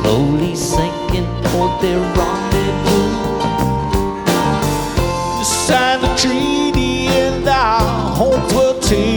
slowly sinking toward their rendezvous. You signed the treaty and our hopes were too